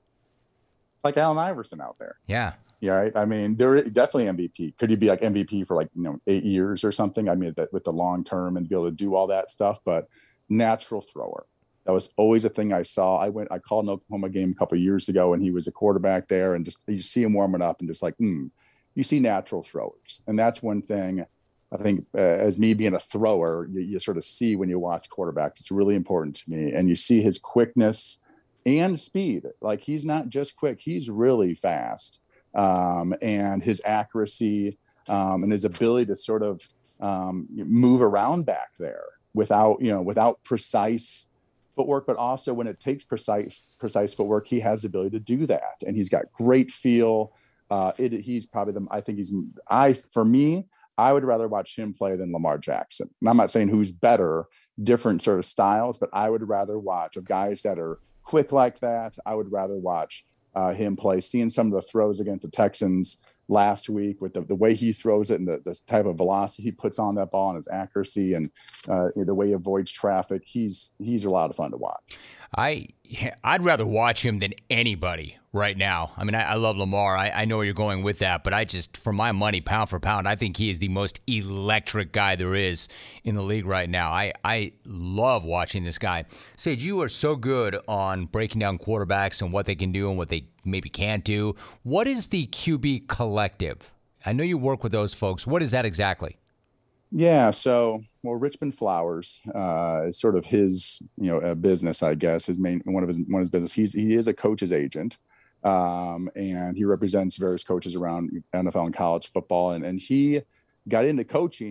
Like Allen Iverson out there. Yeah. Yeah, right. I mean, they're definitely M V P. Could he be like M V P for like, you know, eight years or something? I mean, that with the long term and be able to do all that stuff, but natural thrower. That was always a thing I saw. I went, I called an Oklahoma game a couple of years ago, and he was a quarterback there, and just you see him warming up, and just like, mm, you see natural throwers, and that's one thing. I think uh, as me being a thrower, you, you sort of see when you watch quarterbacks. It's really important to me, and you see his quickness and speed. Like, he's not just quick; he's really fast, um, and his accuracy um, and his ability to sort of um, move around back there without, you know, without precise footwork, but also when it takes precise precise footwork, he has the ability to do that, and he's got great feel. Uh, it, he's probably the. I think he's. I for me, I would rather watch him play than Lamar Jackson. And I'm not saying who's better, different sort of styles, but I would rather watch of guys that are quick like that. I would rather watch uh, him play. Seeing some of the throws against the Texans last week with the, the way he throws it and the, the type of velocity he puts on that ball and his accuracy and uh, the way he avoids traffic, he's he's a lot of fun to watch. I, I'd rather watch him than anybody right now. I mean, I, I love Lamar. I, I know where you're going with that, but I just, for my money, pound for pound, I think he is the most electric guy there is in the league right now. I, I love watching this guy. Sage, you are so good on breaking down quarterbacks and what they can do and what they maybe can't do. What is the Q B Collective? I know you work with those folks. What is that exactly? Yeah, so well, Richmond Flowers uh, is sort of his, you know, uh, business, I guess. His main one of his one of his business. He's he is a coach's agent, um, and he represents various coaches around N F L and college football. And and he got into coaching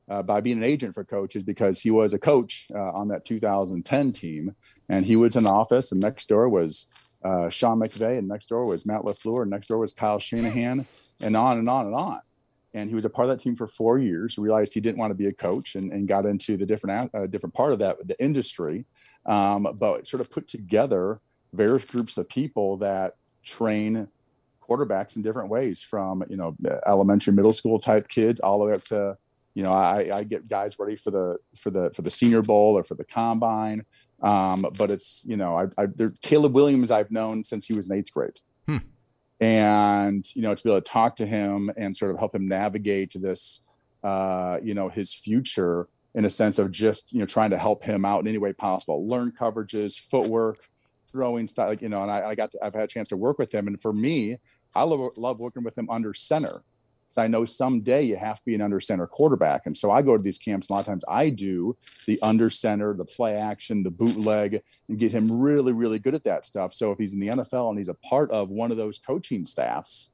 uh, by being an agent for coaches, because he was a coach uh, on that two thousand ten team, and he was in the office, and next door was uh, Sean McVay, and next door was Matt LaFleur, and next door was Kyle Shanahan, and on and on and on. And he was a part of that team for four years, realized he didn't want to be a coach, and, and got into the different uh, different part of that, the industry, um, but sort of put together various groups of people that train quarterbacks in different ways, from, you know, elementary, middle school type kids all the way up to, you know, I, I get guys ready for the, for the, for the Senior Bowl or for the combine. Um, but it's, you know, I, I there, Caleb Williams, I've known since he was in eighth grade. Hmm. And, you know, to be able to talk to him and sort of help him navigate this, uh, you know, his future, in a sense of just, you know, trying to help him out in any way possible, learn coverages, footwork, throwing style, like, you know, and I, I got to, I've had a chance to work with him. And for me, I love, love working with him under center, because I know someday you have to be an under center quarterback. And so I go to these camps, a lot of times I do the under center, the play action, the bootleg, and get him really, really good at that stuff. So if he's in the N F L and he's a part of one of those coaching staffs,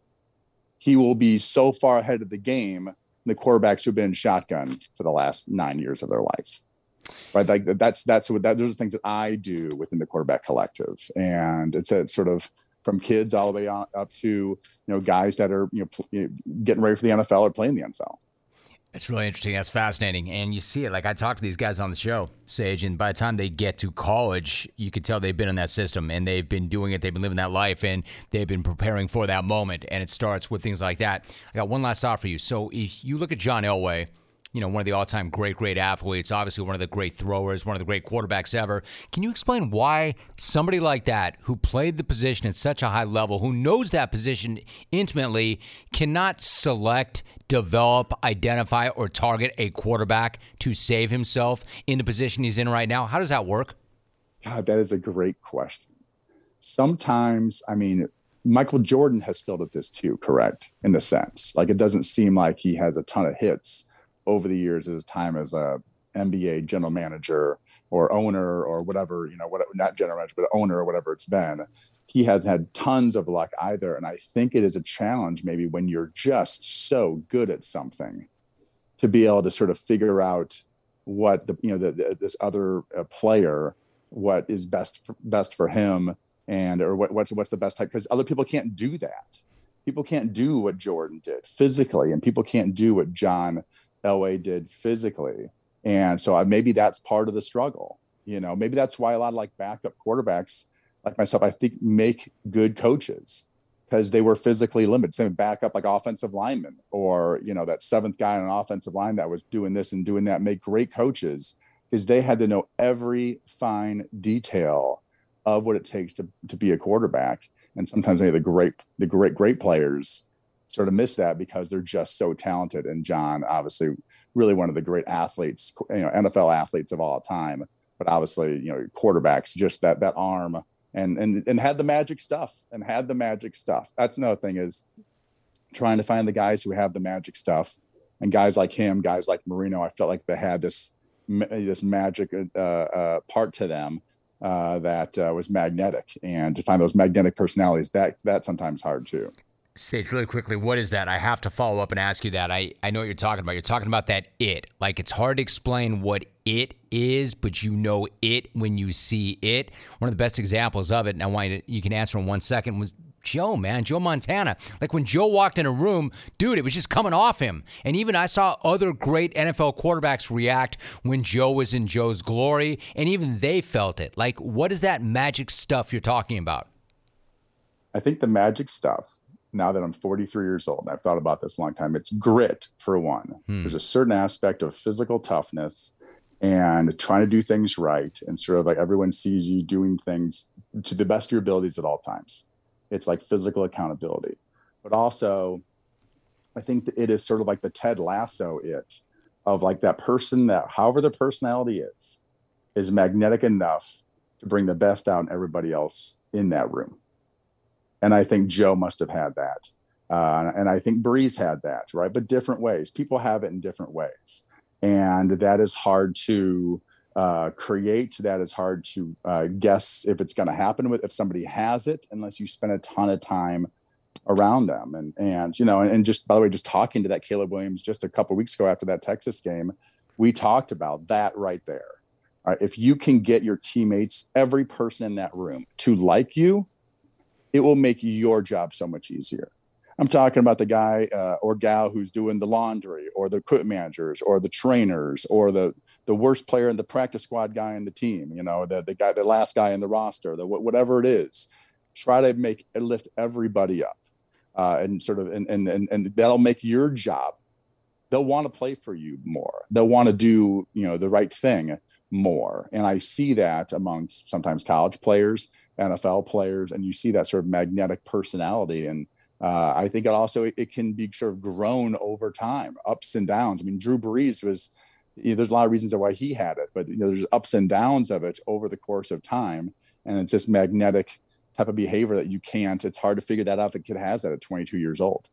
he will be so far ahead of the game than the quarterbacks who've been shotgun for the last nine years of their life. Right. Like that's, that's what that, those are things that I do within the quarterback collective. And it's a sort of from kids all the way on up to, you know, guys that are, you know, pl- you know, getting ready for the N F L or playing the N F L. It's really interesting. That's fascinating. And you see it. Like I talk to these guys on the show, Sage, and by the time they get to college, you can tell they've been in that system and they've been doing it. They've been living that life and they've been preparing for that moment. And it starts with things like that. I got one last thought for you. So if you look at John Elway, you know, one of the all-time great, great athletes, obviously one of the great throwers, one of the great quarterbacks ever. Can you explain why somebody like that, who played the position at such a high level, who knows that position intimately, cannot select, develop, identify, or target a quarterback to save himself in the position he's in right now? How does that work? God, that is a great question. Sometimes, I mean, Michael Jordan has filled at this too, correct? In the sense, like it doesn't seem like he has a ton of hits over the years of his time as a N B A general manager or owner or whatever, you know, what, not general manager, but owner or whatever it's been. He has had tons of luck either. And I think it is a challenge maybe when you're just so good at something to be able to sort of figure out what the, you know, the, the, this other uh, player, what is best, for, best for him and, or what, what's, what's the best type, because other people can't do that. People can't do what Jordan did physically, and people can't do what John Elway did physically. And so maybe that's part of the struggle. You know, maybe that's why a lot of like backup quarterbacks like myself, I think, make good coaches, because they were physically limited. Same backup like offensive linemen, or, you know, that seventh guy on an offensive line that was doing this and doing that, make great coaches, because they had to know every fine detail of what it takes to, to be a quarterback. And sometimes maybe the great, the great, great players sort of miss that because they're just so talented. And John, obviously, really one of the great athletes, you know, N F L athletes of all time, but obviously, you know, quarterbacks, just that, that arm and, and, and had the magic stuff and had the magic stuff. That's another thing, is trying to find the guys who have the magic stuff, and guys like him, guys like Marino. I felt like they had this, this magic uh, uh, part to them uh, that uh, was magnetic, and to find those magnetic personalities, that that's sometimes hard too. Sage, really quickly, what is that? I have to follow up and ask you that. I, I know what you're talking about. You're talking about that it. Like, it's hard to explain what it is, but you know it when you see it. One of the best examples of it, and I want you to, you can answer in one second, was Joe, man, Joe Montana. Like, when Joe walked in a room, dude, it was just coming off him. And even I saw other great N F L quarterbacks react when Joe was in Joe's glory, and even they felt it. Like, what is that magic stuff you're talking about? I think the magic stuff, now that I'm forty-three years old, and I've thought about this a long time, it's grit, for one. Hmm. There's a certain aspect of physical toughness and trying to do things right, and sort of like everyone sees you doing things to the best of your abilities at all times. It's like physical accountability. But also, I think that it is sort of like the Ted Lasso it, of like that person that, however their personality is, is magnetic enough to bring the best out in everybody else in that room. And I think Joe must have had that. Uh, and I think Breeze had that, right? But different ways. People have it in different ways. And that is hard to uh, create. That is hard to uh, guess if it's going to happen with, if somebody has it, unless you spend a ton of time around them. And, and, you know, and, and just, by the way, just talking to that Caleb Williams just a couple of weeks ago after that Texas game, we talked about that right there. All right, if you can get your teammates, every person in that room to like you, it will make your job so much easier. I'm talking about the guy uh, or gal who's doing the laundry, or the equipment managers, or the trainers, or the the worst player in the practice squad guy in the team, you know, the, the guy, the last guy in the roster, the whatever it is. Try to make lift everybody up. Uh, and sort of, and, and, and, and that'll make your job. They'll want to play for you more. They'll want to do, you know, the right thing more. And I see that amongst sometimes college players, N F L players, and you see that sort of magnetic personality. And uh, I think it also, it, it can be sort of grown over time, ups and downs. I mean, Drew Brees was, you know, there's a lot of reasons why he had it, but you know, there's ups and downs of it over the course of time. And it's just magnetic type of behavior that you can't, it's hard to figure that out if a kid has that at twenty-two years old.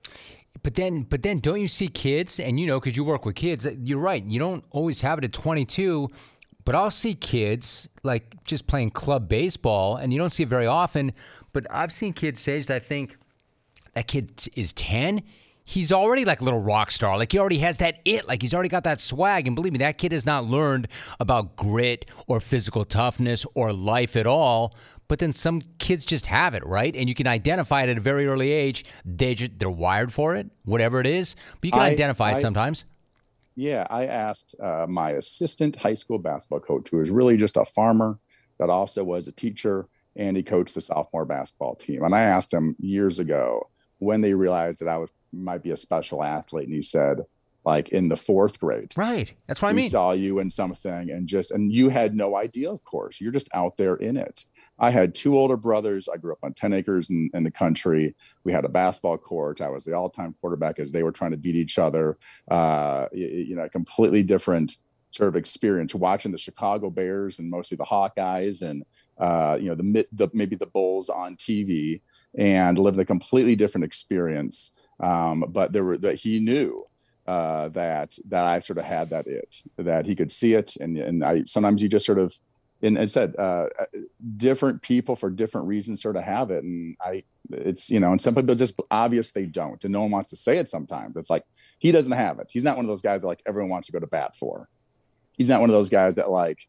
But then, but then don't you see kids, and you know, because you work with kids, you're right, you don't always have it at twenty-two, but I'll see kids like just playing club baseball, and you don't see it very often, but I've seen kids say that I think that kid is ten, he's already like a little rock star. Like he already has that it, like he's already got that swag. And believe me, that kid has not learned about grit or physical toughness or life at all. But then some kids just have it, right? And you can identify it at a very early age. They just, they're wired for it, whatever it is. But you can I, identify it I, sometimes. Yeah, I asked uh, my assistant high school basketball coach, who was really just a farmer that also was a teacher, and he coached the sophomore basketball team. And I asked him years ago when they realized that I was might be a special athlete, and he said, like in the fourth grade. Right. That's what I mean. We saw you in something, and just, and you had no idea, of course. You're just out there in it. I had two older brothers. I grew up on ten acres in, in the country. We had a basketball court. I was the all-time quarterback as they were trying to beat each other. Uh, you, you know, a completely different sort of experience watching the Chicago Bears and mostly the Hawkeyes and, uh, you know, the, the maybe the Bulls on T V, and living a completely different experience. Um, but there were that he knew uh, that that I sort of had that it, that he could see it. And, and I sometimes you just sort of, and it said uh, different people for different reasons sort of have it. And I, it's, you know, and some people just obvious they don't, and no one wants to say it sometimes. It's like, he doesn't have it. He's not one of those guys that like everyone wants to go to bat for. He's not one of those guys that like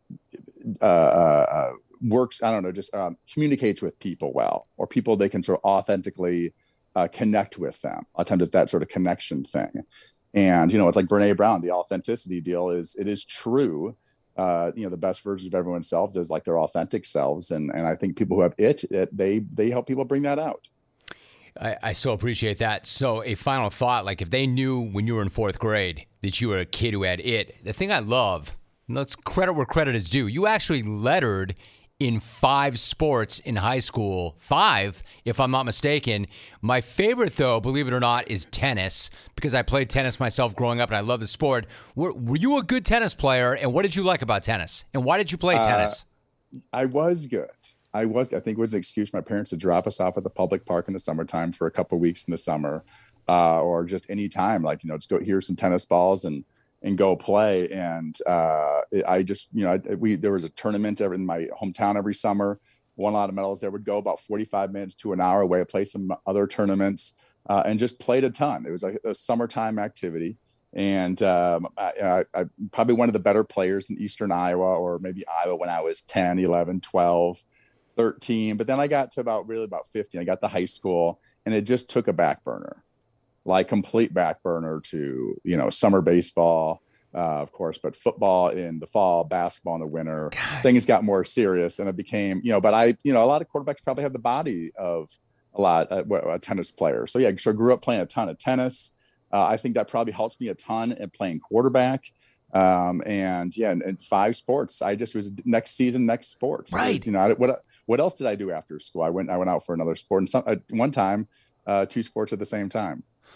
uh, uh, works, I don't know, just um, communicates with people well, or people they can sort of authentically uh, connect with them. A lot of times it's that sort of connection thing. And, you know, it's like Brene Brown, the authenticity deal is, it is true. Uh, you know, the best versions of everyone's selves is like their authentic selves. And and I think people who have it, it they they help people bring that out. I, I so appreciate that. So a final thought, like if they knew when you were in fourth grade that you were a kid who had it, the thing I love, let's credit where credit is due, you actually lettered in five sports in high school. Five, if I'm not mistaken. My favorite, though, believe it or not, is tennis, because I played tennis myself growing up, and I love the sport. Were, were you a good tennis player, and what did you like about tennis? And why did you play tennis? Uh, I was good. I was. I think it was an excuse for my parents to drop us off at the public park in the summertime for a couple of weeks in the summer, uh, or just any time, like, you know, let's go, here's some tennis balls and and go play. And uh, I just, you know, I, we, there was a tournament in my hometown every summer, won a lot of medals there, would go about forty-five minutes to an hour away, I played some other tournaments uh, and just played a ton. It was like a summertime activity. And um, I, I, I probably one of the better players in Eastern Iowa, or maybe Iowa, when I was ten, eleven, twelve, thirteen. But then I got to about really about fifteen, I got to high school, and it just took a back burner. Like complete back burner to, you know, summer baseball, uh, of course, but football in the fall, basketball in the winter. God. Things got more serious, and it became, you know, but I, you know, a lot of quarterbacks probably have the body of a lot, uh, a tennis player. So yeah, so I grew up playing a ton of tennis. Uh, I think that probably helped me a ton in playing quarterback. Um, and yeah, and, and five sports. I just was next season, next sports. Right. Was, you know, I, what, what else did I do after school? I went, I went out for another sport, and some, uh, one time, uh, two sports at the same time.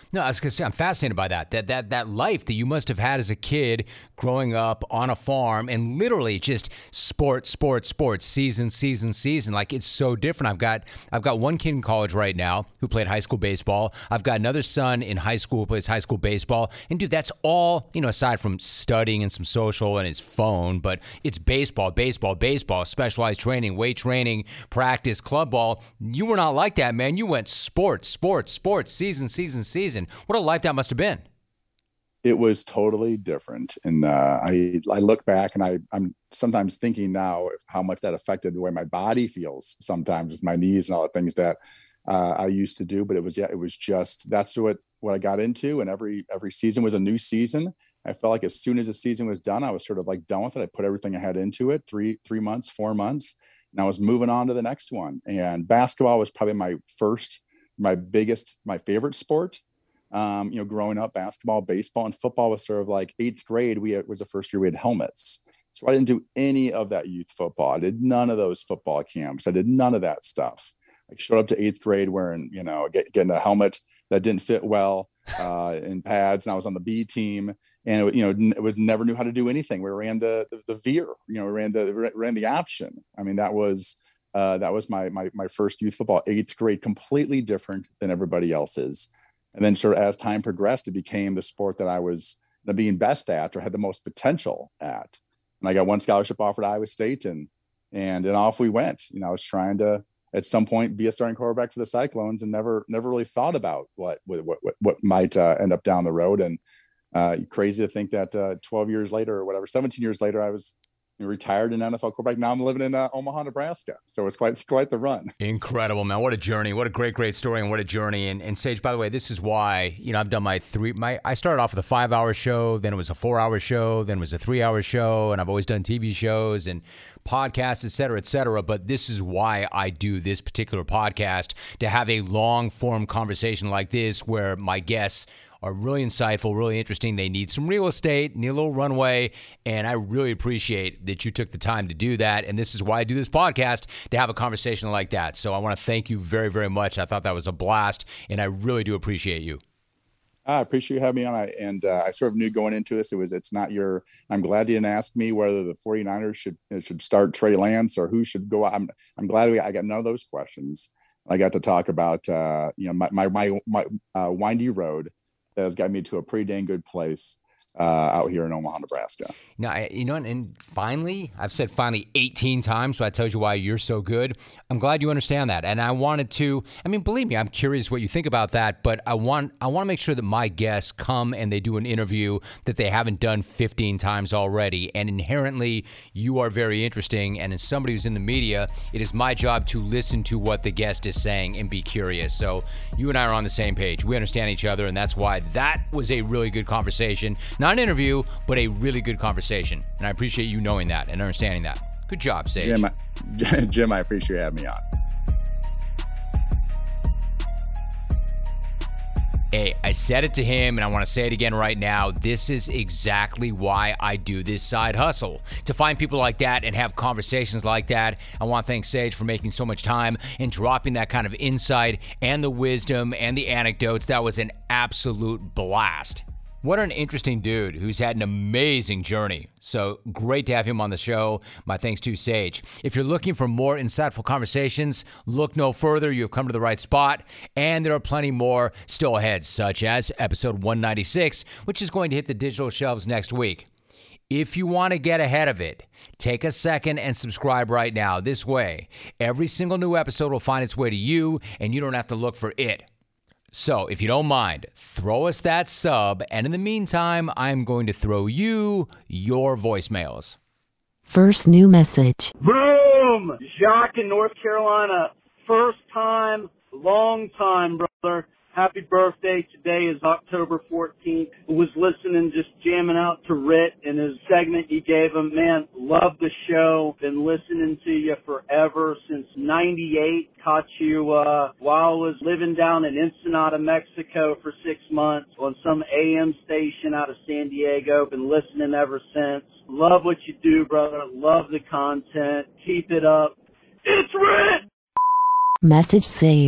No, I was going to say, I'm fascinated by that. That that that life that you must have had as a kid growing up on a farm and literally just sports, sports, sports, season, season, season. Like, it's so different. I've got I've got one kid in college right now who played high school baseball. I've got another son in high school who plays high school baseball. And dude, that's all, you know, aside from studying and some social and his phone, but it's baseball, baseball, baseball, specialized training, weight training, practice, club ball. You were not like that, man. You went sports, sports, sports, season, season, season. What a life that must have been. It was totally different. And uh, I I look back and I, I'm sometimes thinking now how much that affected the way my body feels sometimes with my knees and all the things that uh, I used to do. But it was, yeah, it was just, that's what, what I got into. And every, every season was a new season. I felt like as soon as the season was done, I was sort of like done with it. I put everything I had into it, three, three months, four months, and I was moving on to the next one. And basketball was probably my first, my biggest, my favorite sport. Um, you know, growing up, basketball, baseball, and football was sort of like eighth grade. We had, was the first year we had helmets. So I didn't do any of that youth football. I did none of those football camps. I did none of that stuff. I showed up to eighth grade wearing, you know, get, getting a helmet that didn't fit well uh, in pads. And I was on the B team, and it, you know, it was never knew how to do anything. We ran the the, the veer, you know, we ran the ran the option. I mean, that was uh, that was my my my first youth football, eighth grade, completely different than everybody else's. And then sort of as time progressed, it became the sport that I was being best at or had the most potential at. And I got one scholarship offer at Iowa State, and and and off we went. You know, I was trying to at some point be a starting quarterback for the Cyclones, and never never really thought about what what what, what might uh, end up down the road. And uh, crazy to think that uh, twelve years later or whatever, seventeen years later, I was retired in N F L quarterback. Now I'm living in uh, Omaha, Nebraska. So it's quite quite the run. Incredible, man. What a journey. What a great, great story, and what a journey. And, and Sage, by the way, this is why, you know, I've done my three, my, I started off with a five hour show, then it was a four hour show, then it was a three hour show, and I've always done T V shows and podcasts, et cetera, et cetera. But this is why I do this particular podcast, to have a long form conversation like this where my guests are really insightful, really interesting. They need some real estate, need a little runway, and I really appreciate that you took the time to do that. And this is why I do this podcast, to have a conversation like that. So I want to thank you very, very much. I thought that was a blast, and I really do appreciate you. I appreciate you having me on. I, and uh, I sort of knew going into this, it was, it's not your, I'm glad you didn't ask me whether the 49ers should should start Trey Lance or who should go. I'm I'm glad we, I got none of those questions. I got to talk about, uh, you know, my, my, my, my uh, windy road that has got me to a pretty dang good place uh, out here in Omaha, Nebraska. Now, you know, and finally, I've said finally eighteen times, so I told you why you're so good. I'm glad you understand that. And I wanted to, I mean, believe me, I'm curious what you think about that, but I want I want to make sure that my guests come and they do an interview that they haven't done fifteen times already. And inherently, you are very interesting. And as somebody who's in the media, it is my job to listen to what the guest is saying and be curious. So you and I are on the same page. We understand each other, and that's why that was a really good conversation. Not an interview, but a really good conversation. And I appreciate you knowing that and understanding that. Good job, Sage. Jim, I, Jim, I appreciate you having me on. Hey, I said it to him, and I want to say it again right now. This is exactly why I do this side hustle. To find people like that and have conversations like that. I want to thank Sage for making so much time and dropping that kind of insight and the wisdom and the anecdotes. That was an absolute blast. What an interesting dude who's had an amazing journey. So great to have him on the show. My thanks to Sage. If you're looking for more insightful conversations, look no further. You've come to the right spot. And there are plenty more still ahead, such as episode one ninety-six, which is going to hit the digital shelves next week. If you want to get ahead of it, take a second and subscribe right now. This way, every single new episode will find its way to you, and you don't have to look for it. So, if you don't mind, throw us that sub, and in the meantime, I'm going to throw you your voicemails. First new message. Boom! Jacques in North Carolina. First time, long time, brother. Happy birthday. Today is October fourteenth. Was listening, just jamming out to Rit and his segment you gave him. Man, love the show. Been listening to you forever, since ninety-eight. Caught you uh, while I was living down in Ensenada, Mexico for six months on some A M station out of San Diego. Been listening ever since. Love what you do, brother. Love the content. Keep it up. It's Rit! Message saved.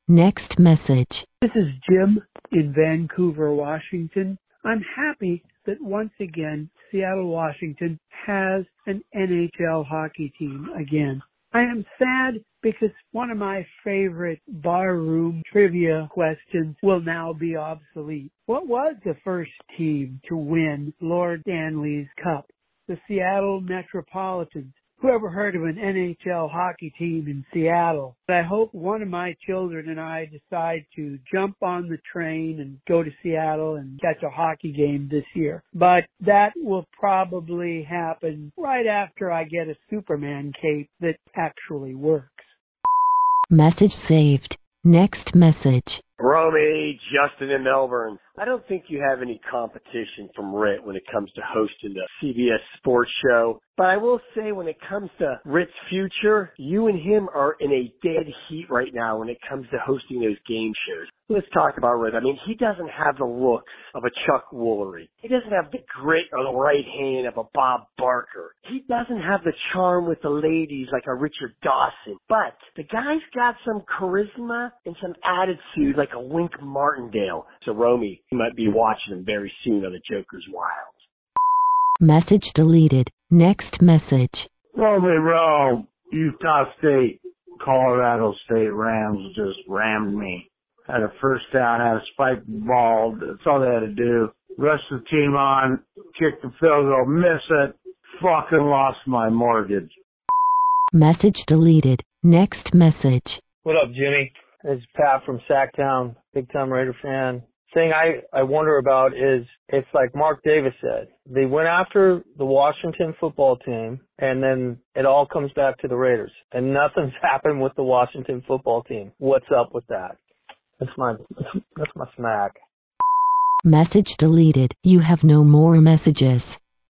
Next message. This is Jim in Vancouver, Washington. I'm happy that once again Seattle, Washington has an N H L hockey team again. I am sad because one of my favorite barroom trivia questions will now be obsolete. What was the first team to win Lord Stanley's Cup? The Seattle Metropolitans. Who ever heard of an N H L hockey team in Seattle? I hope one of my children and I decide to jump on the train and go to Seattle and catch a hockey game this year. But that will probably happen right after I get a Superman cape that actually works. Message saved. Next message. Romy, Justin in Melbourne. I don't think you have any competition from Rit when it comes to hosting the C B S Sports Show. But I will say when it comes to Rit's future, you and him are in a dead heat right now when it comes to hosting those game shows. Let's talk about Rit. I mean, he doesn't have the looks of a Chuck Woolery. He doesn't have the grit or the right hand of a Bob Barker. He doesn't have the charm with the ladies like a Richard Dawson. But the guy's got some charisma and some attitude like a Wink Martindale. So, Romy, you might be watching him very soon on the Joker's Wild. Message deleted. Next message. Romy Rowe, Utah State, Colorado State Rams just rammed me. Had a first down, had a spiked ball. That's all they had to do. Rush the team on, kick the field goal, miss it. Fucking lost my mortgage. Message deleted. Next message. What up, Jimmy? It's Pat from Sacktown, big time Raider fan. Thing I, I wonder about is, it's like Mark Davis said, they went after the Washington football team and then it all comes back to the Raiders and nothing's happened with the Washington football team. What's up with that? That's my, that's my smack. Message deleted. You have no more messages.